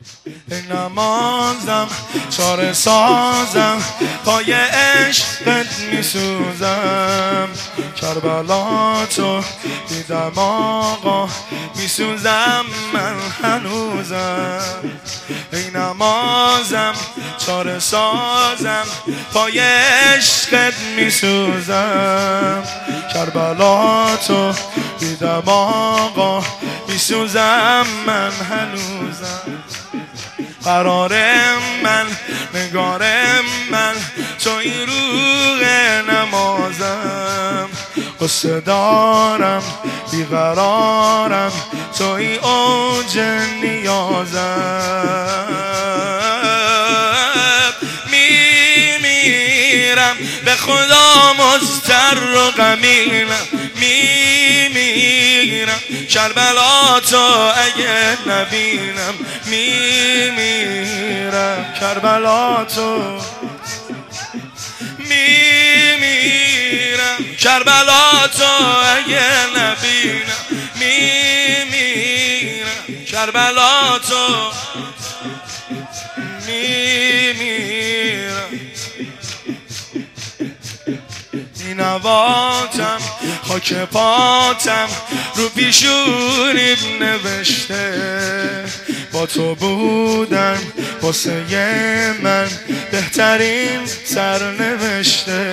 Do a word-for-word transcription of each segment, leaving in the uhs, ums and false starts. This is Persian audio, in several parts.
نمازم چاره سازم پای عشقت میسوزم کربلا تو دیدم آقا میسوزم من هنوزم ای نمازم چاره سازم پای عشقت میسوزم کربلا تو دیدم آقا میسوزم من هنوزم قرار من نگار من توی روح نمازم قصه دارم بیقرارم توی اوج نیازم میمیرم به خدا مضطر و غمینم میمیرم کربلا تو اگه نبینم میمیرم کربلا تو میمیرم کربلا تو اگه نبینم میمیرم کربلا تو میمیرم نواتم خاک پاتم رو پیشونیم نوشته با تو بودن واسه من بهترین سرنوشته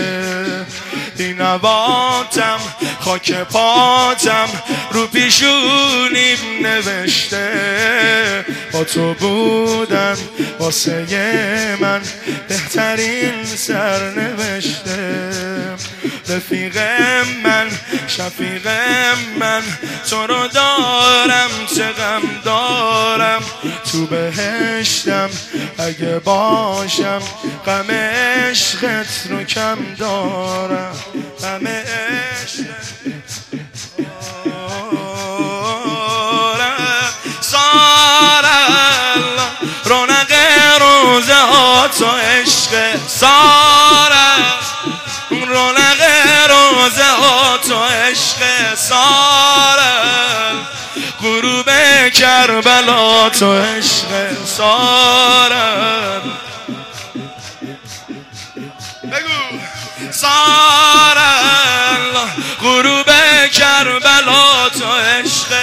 نواتم خاک پاتم رو پیشونیم نوشته با تو بودن واسه من بهترین سرنوشته رفیق من شفیق من تو رو دارم چه غم دارم تو بهشتم اگه باشم غم عشقت رو کم دارم غم عشقت سارل رونق روزه ها تو عشق سارل رونق روزه ها تو عشق سارل غروب کربلا تو عشق سارل بگو سارل غروب کربلا تو عشق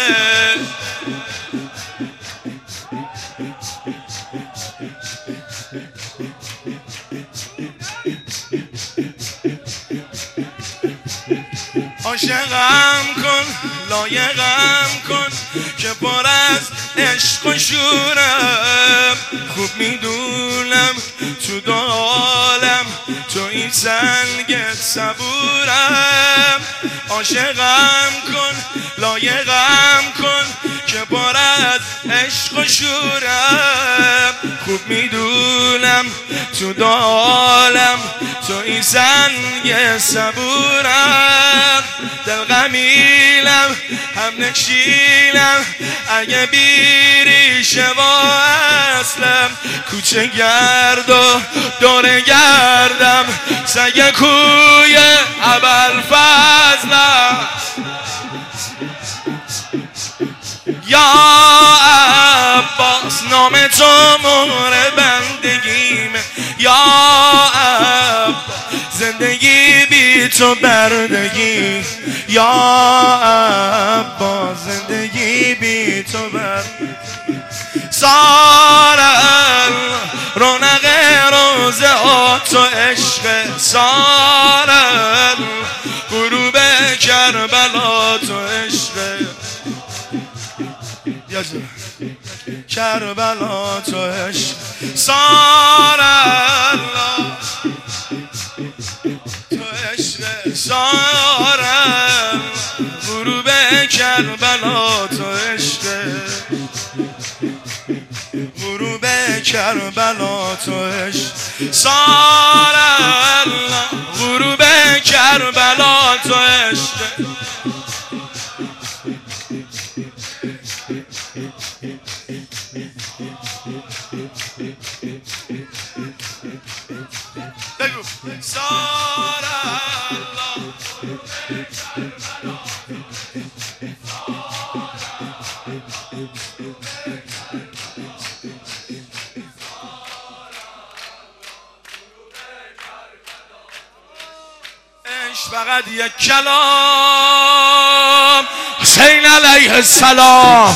عاشقم کن لایقم کن که پر از عشق و شورم خوب میدونم تو دو عالم تو این سنگ صبورم عاشقم کن لایقم کن که پر از عشق و شورم خوب میدونم تو دو عالم تو این سنگ صبورم دل غمیلم هم نکشیلم اگه بیریشه و اصلم کوچه گرد و دور گردم سگ کوی ابوالفضلم یا عباس نام تو مهر بندگیمه یا عباس زندگی بی تو بردگی یا عباس زندگی بی تو بردگی سارل رونق روزه ها تو عشق سارل غروب کربلا تو عشق کربلا تو عشق سارل تو عشق سارل غروب کربلا تو عشق غروب کربلا تو عشق سارل غروب کربلا تو عشق بگو سارل فقط یک کلام حسین علیه السلام.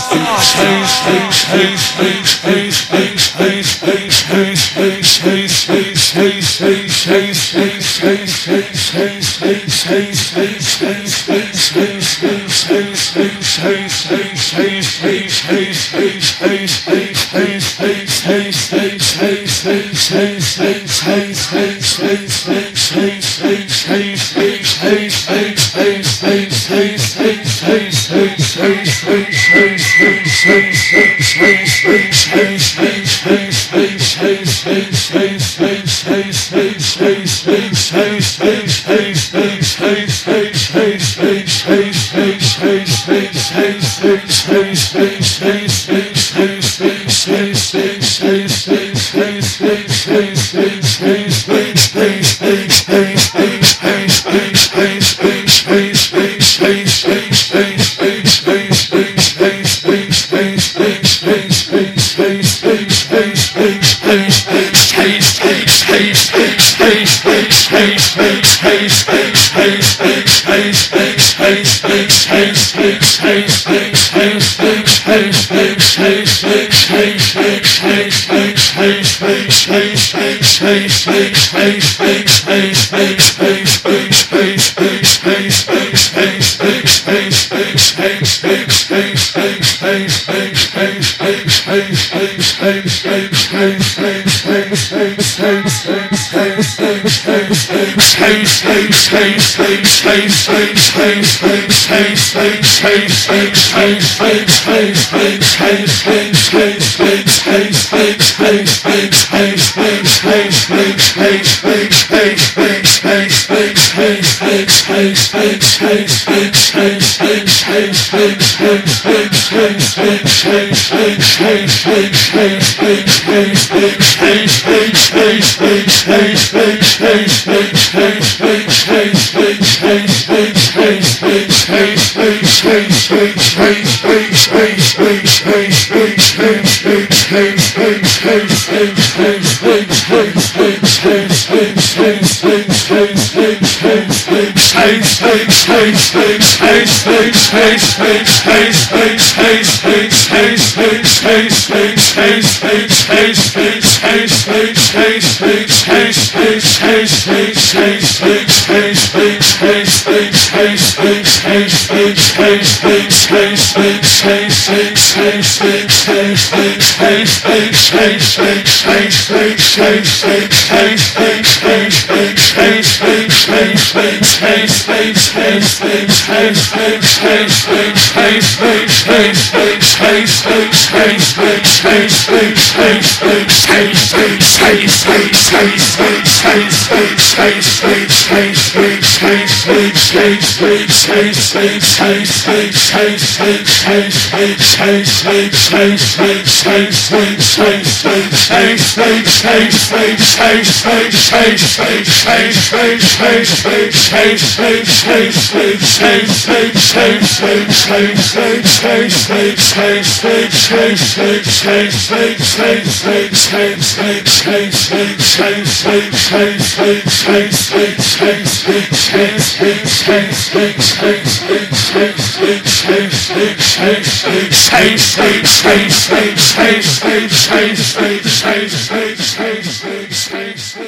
Space, space, space, space, space, space, space, space, space, space, space.